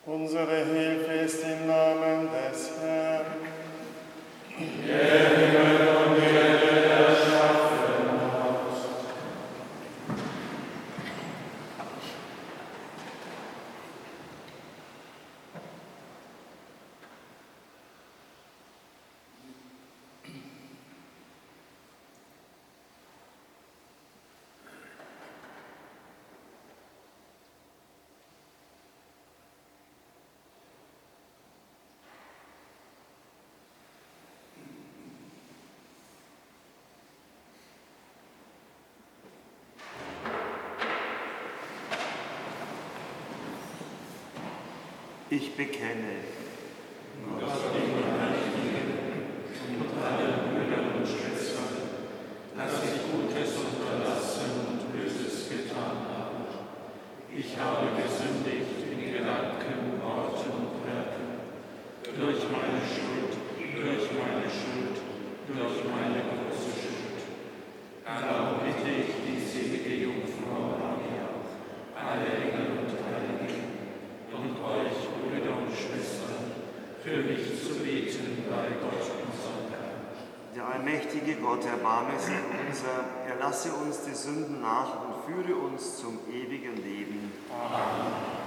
Unsere Hilfe ist im Namen des Herrn. Der Himmel und die Erde erschaffen hat. Ich bekenne, Gott, den Heiligen und allen Brüdern und Schwestern, dass ich Gutes unterlassen und Böses getan habe. Ich habe gesündigt in Gedanken, Worten und Werken, durch meine Schuld, durch meine große Schuld. Darum bitte ich die selige Jungfrau Maria, alle Engel und Heiligen, und euch, Brüder und Schwestern, für mich zu beten bei Gott unserem Herrn. der allmächtige Gott, erbarme sich unser, erlasse uns die Sünden nach und führe uns zum ewigen Leben. Amen.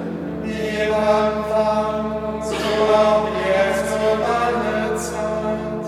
Anfang, so auch jetzt und alle Zeit.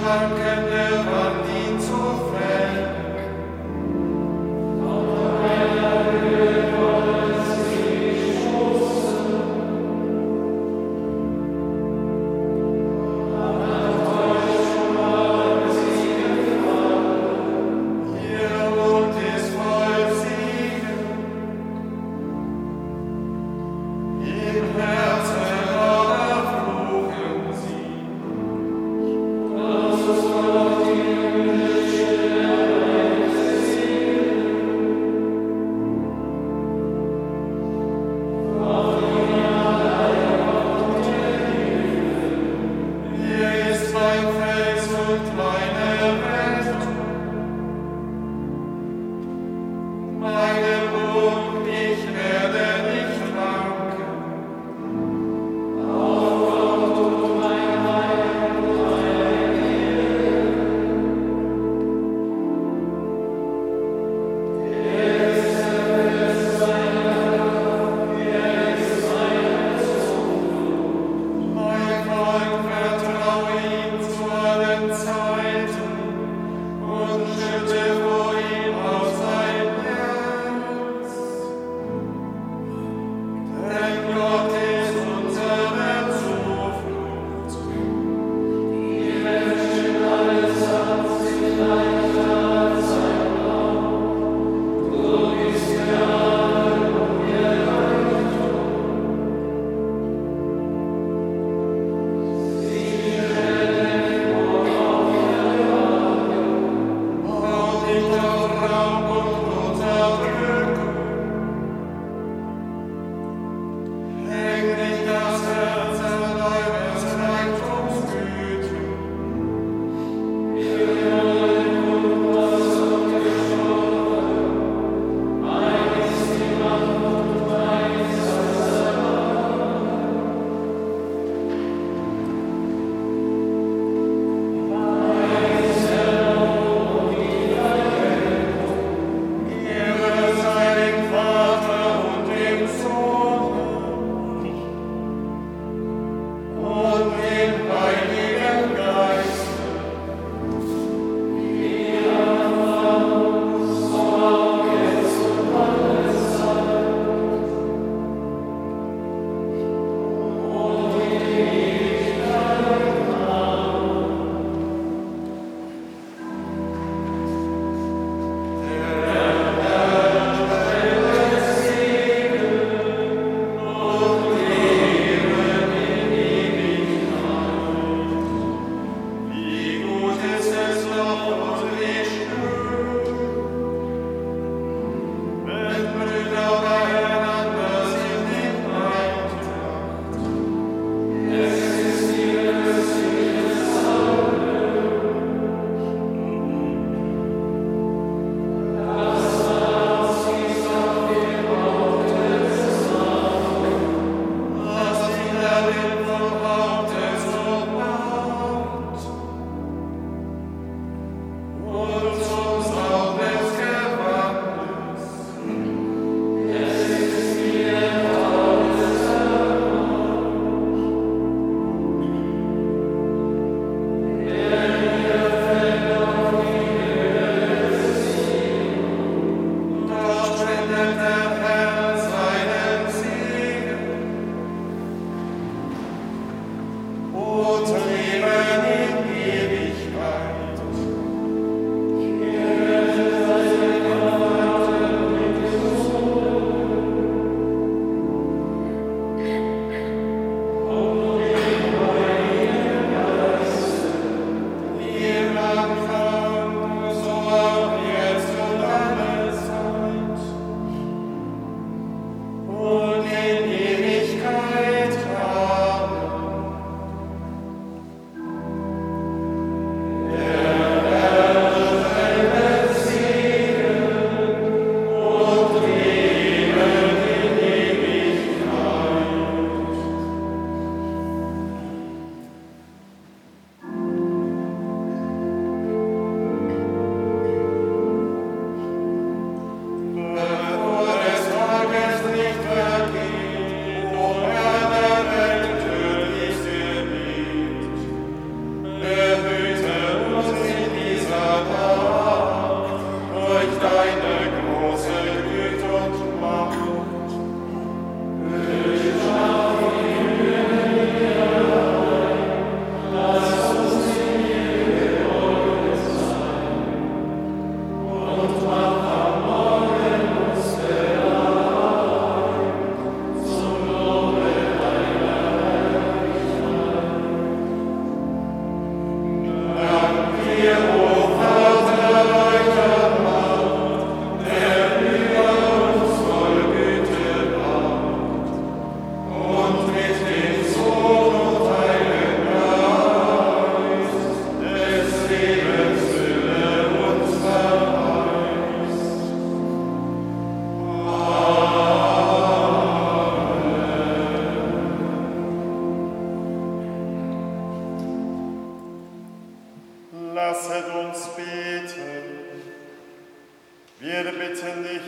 schwankende Wand ihn zu fällen.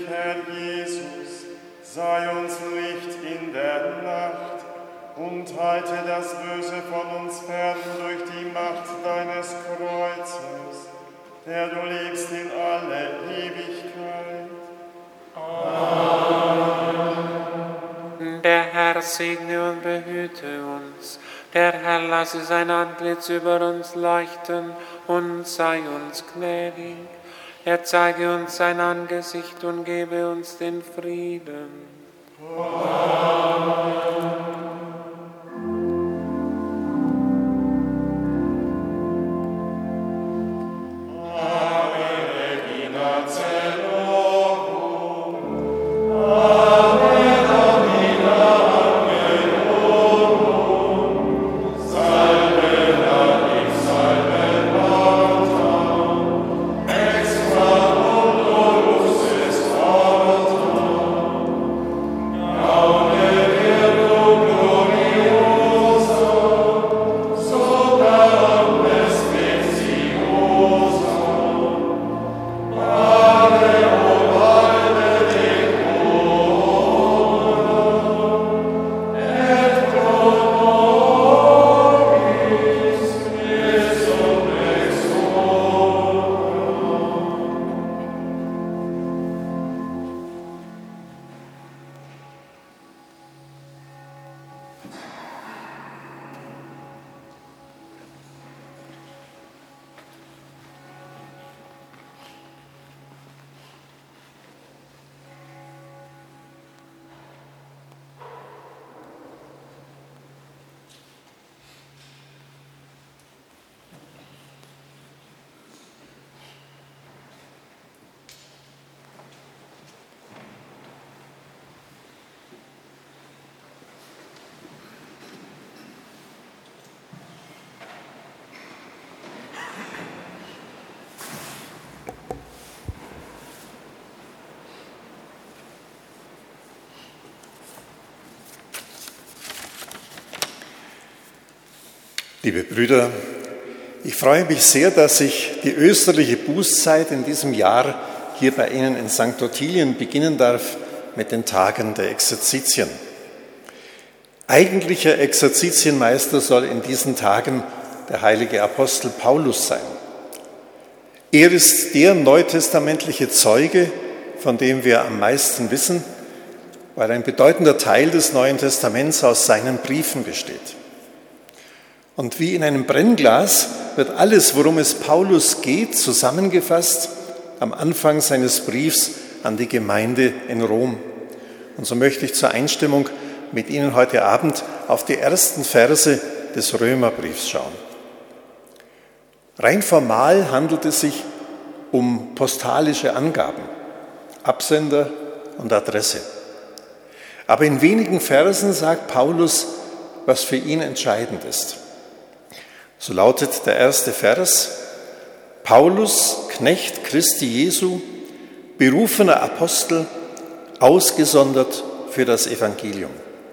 Herr Jesus, sei uns Licht in der Nacht und halte das Böse von uns fern durch die Macht deines Kreuzes, der du lebst in alle Ewigkeit. Amen. Der Herr segne und behüte uns. Der Herr lasse sein Antlitz über uns leuchten und sei uns gnädig. Er zeige uns sein Angesicht und gebe uns den Frieden. Amen. Liebe Brüder, ich freue mich sehr, dass ich die österliche Bußzeit in diesem Jahr hier bei Ihnen in St. Ottilien beginnen darf mit den Tagen der Exerzitien. Eigentlicher Exerzitienmeister soll in diesen Tagen der heilige Apostel Paulus sein. Er ist der neutestamentliche Zeuge, von dem wir am meisten wissen, weil ein bedeutender Teil des Neuen Testaments aus seinen Briefen besteht. Und wie in einem Brennglas wird alles, worum es Paulus geht, zusammengefasst am Anfang seines Briefs an die Gemeinde in Rom. Und so möchte ich zur Einstimmung mit Ihnen heute Abend auf die ersten Verse des Römerbriefs schauen. Rein formal handelt es sich um postalische Angaben, Absender und Adresse. Aber in wenigen Versen sagt Paulus, was für ihn entscheidend ist. So lautet der erste Vers: Paulus, Knecht Christi Jesu, berufener Apostel, ausgesondert für das Evangelium.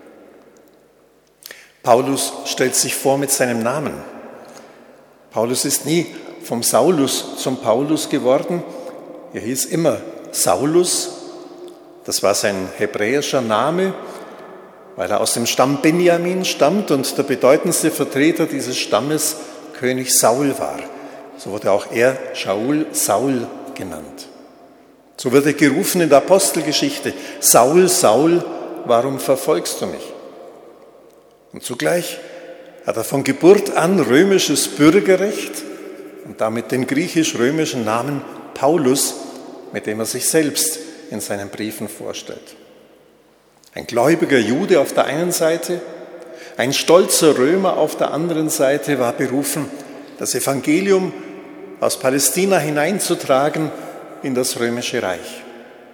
Paulus stellt sich vor mit seinem Namen. Paulus ist nie vom Saulus zum Paulus geworden. Er hieß immer Saulus. Das war sein hebräischer Name, weil er aus dem Stamm Benjamin stammt und der bedeutendste Vertreter dieses Stammes König Saul war. So wurde auch er Shaul, Saul genannt. So wird er gerufen in der Apostelgeschichte: Saul, Saul, warum verfolgst du mich? Und zugleich hat er von Geburt an römisches Bürgerrecht und damit den griechisch-römischen Namen Paulus, mit dem er sich selbst in seinen Briefen vorstellt. Ein gläubiger Jude auf der einen Seite, ein stolzer Römer auf der anderen Seite war berufen, das Evangelium aus Palästina hineinzutragen in das römische Reich.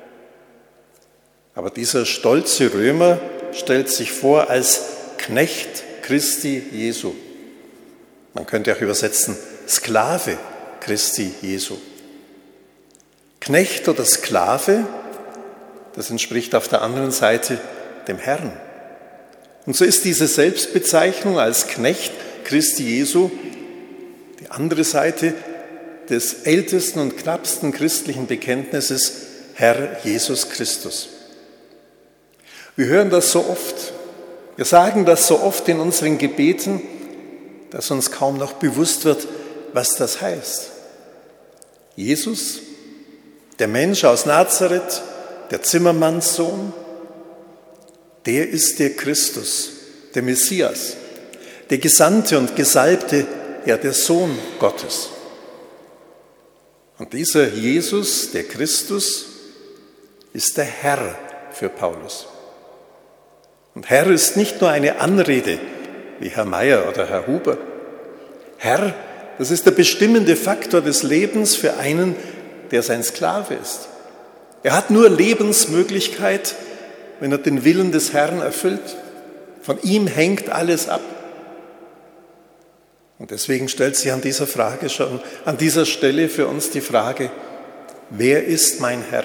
Aber dieser stolze Römer stellt sich vor als Knecht Christi Jesu. Man könnte auch übersetzen, Sklave Christi Jesu. Knecht oder Sklave, das entspricht auf der anderen Seite dem Herrn. Und so ist diese Selbstbezeichnung als Knecht Christi Jesu die andere Seite des ältesten und knappsten christlichen Bekenntnisses: Herr Jesus Christus. Wir hören das so oft, wir sagen das so oft in unseren Gebeten, dass uns kaum noch bewusst wird, was das heißt. Jesus, der Mensch aus Nazareth, der Zimmermannssohn, der ist der Christus, der Messias, der Gesandte und Gesalbte, ja der Sohn Gottes. Und dieser Jesus, der Christus, ist der Herr für Paulus. Und Herr ist nicht nur eine Anrede, wie Herr Meier oder Herr Huber. Herr, das ist der bestimmende Faktor des Lebens für einen, der sein Sklave ist. Er hat nur Lebensmöglichkeit, wenn er den Willen des Herrn erfüllt. Von ihm hängt alles ab. Und deswegen stellt sich an dieser Stelle für uns die Frage, wer ist mein Herr?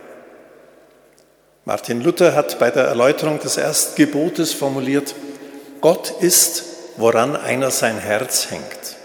Martin Luther hat bei der Erläuterung des ersten Gebotes formuliert, Gott ist, woran einer sein Herz hängt.